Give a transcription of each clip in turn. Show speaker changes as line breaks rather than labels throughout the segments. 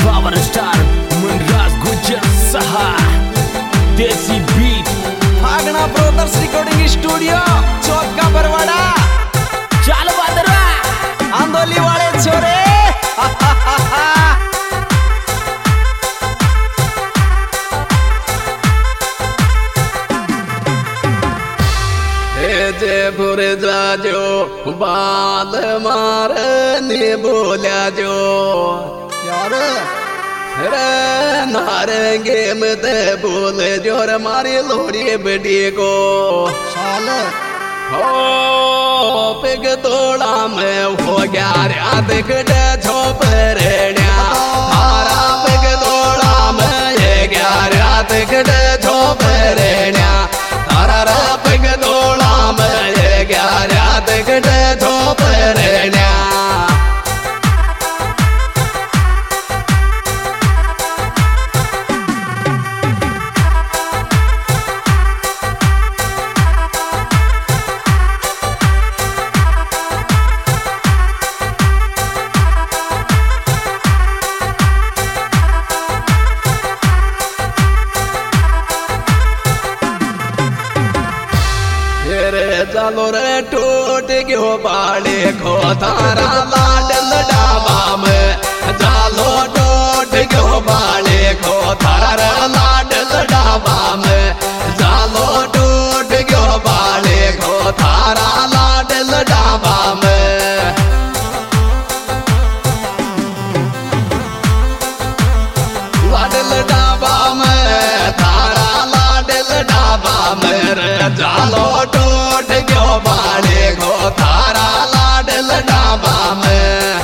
power star Munraj Gujjar सहा desi beat
Fagna brothers recording studio चौक का बरवाड़ा
चाल बादरा
आंदोली वाले छोरे
जे भूर जाजो बाल मारे ने बोल्या जो
यार
रे नारेंगे मत बोल जोर मारी लोड़ी बेटी को
साल
हो पिग तोड़ा में हो गया रात कटे झोपड़िया हारा पिग तोड़ा में ये गया रात कटे झोपड़िया हारा पिग तोड़ा में ये गया रात कटे झोपड़िया चलो रे टूट गयो बाड़े खो तारा लाडल डाबा में चलो टूट गयो बाड़े खो तारा लाडल डाबा में चलो टूट गयो बाड़े खो तारा लाडल डाबा में लाडल डाबा में तारा लाडल डाबा में रे चलो टूट गयो बाड़े खो तारा लाडल डाबा में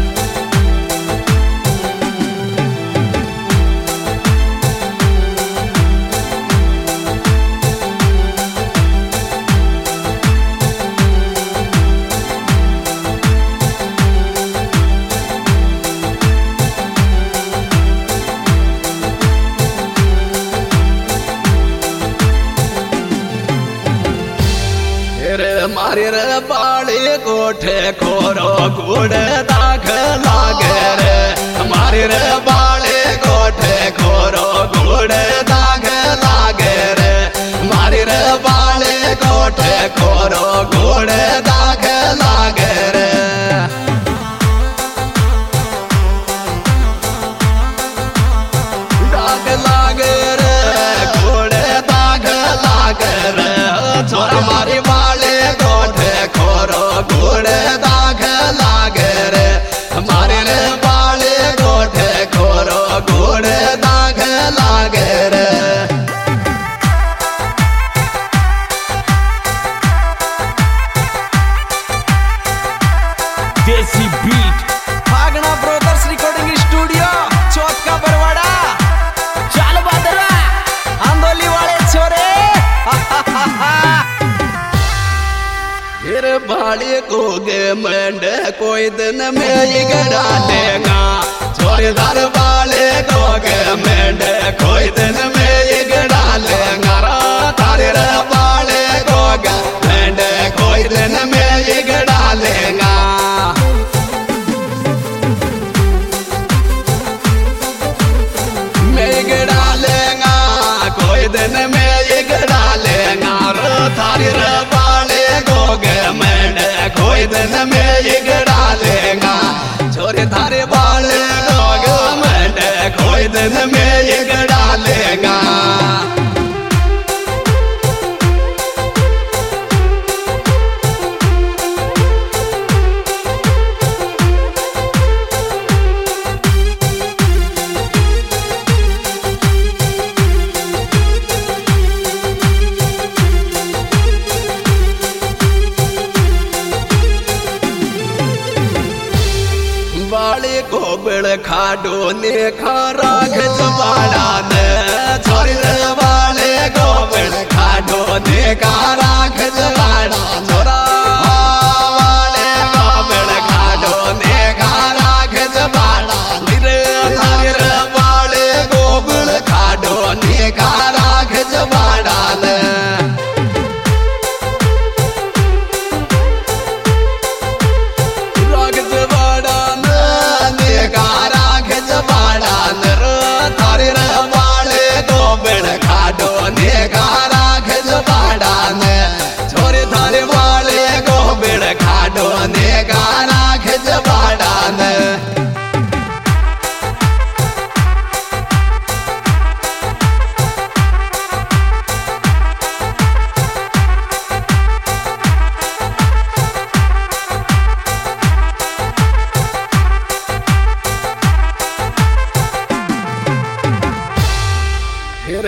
मारे रे बाड़े कोठे खोरो गुड़ दाग लागे रे मारे रे बाड़े कोठे खोरो गुड़ दाग लागे रे मारे रे बाड़े कोठे खोरो गुड़ दाग लागे रे दाग लागे रे गुड़ दाग लागे रे छोरा मारी बाड़े खोरो गुड़ दाग लागे रे हमारे रे बाले गोठे खोरो गुड़ दाग लागे रे
desi beat
Fagna brothers recording studio चौक का बरवाड़ा
चाल बादरा
आंदोली वाले छोरे
फिर बाड़ी को गे मंडे कोई दिन में ही गड़ा देगा छोरीदार बाले को गे मंडे कोई दिन में ही गड़ा लेगा तारे रे बाले को गे मंडे कोई दिन में ही गड़ा लेगा मैं गड़ा लेगा कोई दिन में ही गड़ा लेगा तारे रे कोई दिन में ये गड़ा लेगा छोरे थारे बाले लोग मंडे कोई दिन में ये गड़ा लेगा बाले को बिड़ खाडो ने खारा खजवाड़ा ने छोरी रे बाले को बिड़ खाडो ने खारा खजवाड़ा छोरा बाले को बिड़ खाडो ने खारा खजवाड़ा रे थारे रे बाले को बिड़ खाडो ने खारा खजवाड़ा ने राग जवाड़ा ने खारा खजवाड़ा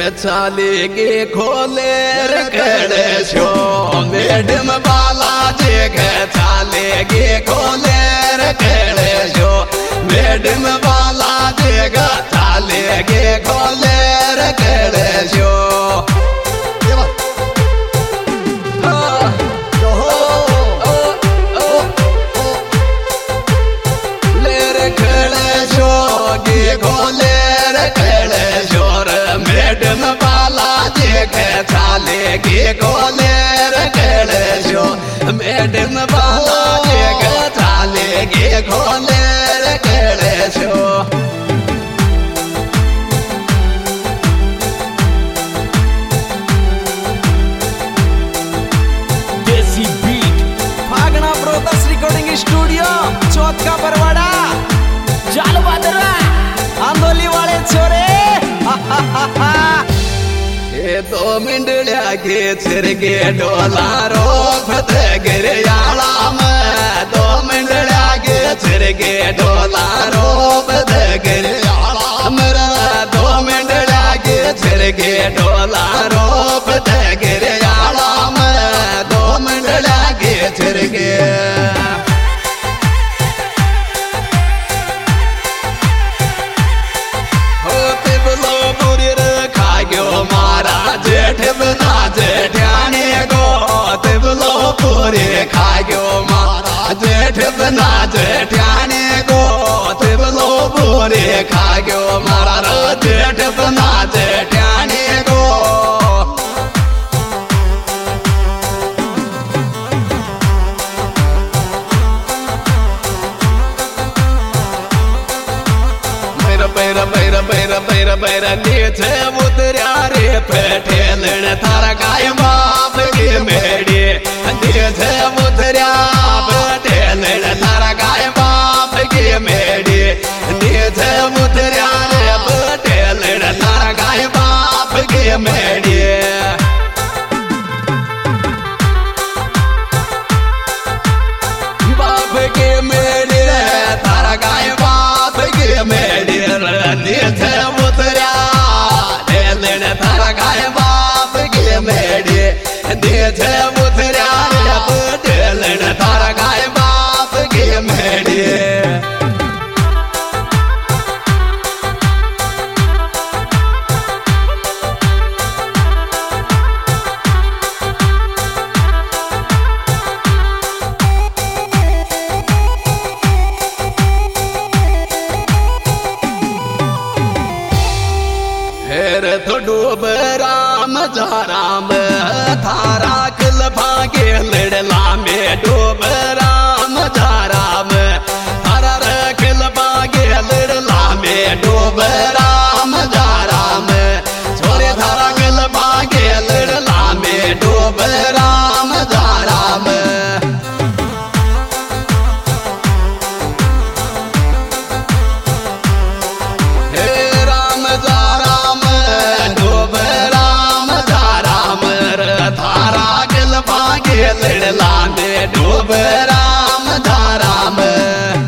चालेगे खोले रखड़े शो मैडम बालाजी के चालेगे खोले रखड़े शो मैडम बालाजी का चालेगे खोले रखड़े शो मैडम बालाजी के चालेगी खोले रखड़े शो मैडम बालाजी के चालेगी खोले रखड़े शो
desi beat
Fagna brothers recording studio चौथ का बरवाड़ा
चाल बादरा
आंदोली वाले छोरे
ये 2 मिंडल्या के चिरगे डोलारो फतगिरियाला में 2 मिंडल्या के चिरगे डोलारो फतगिरियाला मेरा 2 मिंडल्या के चिरगे डोलारो फतगिरियाला में 2 मिंडल्या के चिरगे पूरे खायो मारा जेठ बना जेठाने गो तिबलो पूरे खायो मारा जेठ बना जेठाने गो पैरा नीचे उतरिया रे पेटेलन थारा गाय बाप के मेड़ी नीचे उतरिया पेटेलन थारा गाय बाप के मेड़ी नीचे उतरिया रे पेटेलन थारा गाय बाप के मेड़ी बाप के मेड़ी थारा गाय बाप के मेड़ी नीचे उतरिया टेलन थारा गाय बाप के मेड़ी नीचे उतरिया टेलन थारा गाय बाप के मेड़ी तो डूब राम जा राम थारा किल भागे लड़ला में डूब राम जा राम थारा किल भागे लड़ला में डूब राम जा राम छोरे थारा किल भागे लड़ला में डूब राम जा राम लड़ला में डूब राम धारा में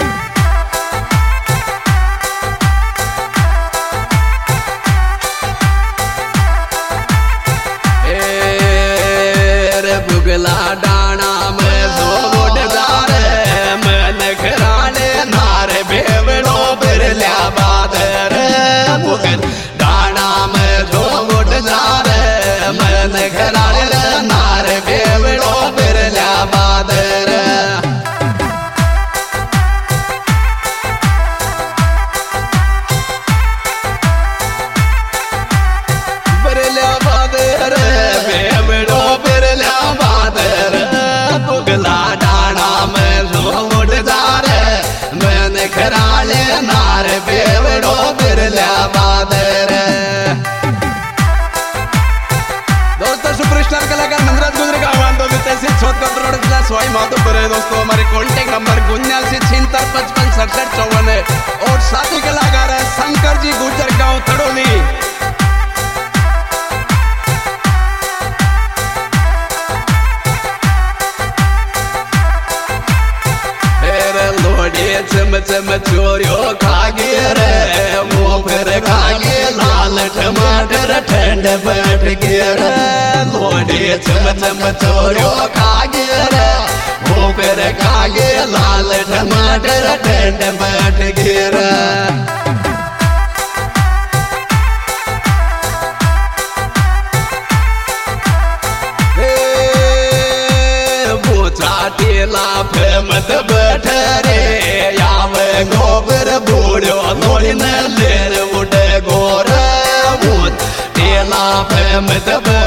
बुगला डाना में जो बुढ़दार मन घराने नार बेवड़ो बिरल्या बादर बुगल डाना में जो बुढ़दार मन घराने नार बेवड़ो बिरल्या बादर बिरल्या बादर बेवड़ो बिरल्या बादर बुगला डाना में जोड़दार मन खराले नार बेवड़ो बिरल्या बादर दोस्तों सुपरस्टार कलाकार मंगराज गुजरे का आह्वान तो तहसील चौथ का प्रोडक्ट स्वाई माधोपुर है दोस्तों हमारे कॉन्टेक्ट नंबर 7986565454 है और साथी कलाकार है शंकर जी गुजर गांव थड़ोली चम चम चोरियो खागे रे मुँह पर खागे लाल टमाटर ठंड बैठ गिर लोड़ी चम चम चोरो खा गिर ऊपर खागे लाल टमाटर ठंड बैठ गिर टीला फेमत बैठ रे यावे गोबर बूढ़ो लोड़ी न लेर उड़े गोर टीला फेमत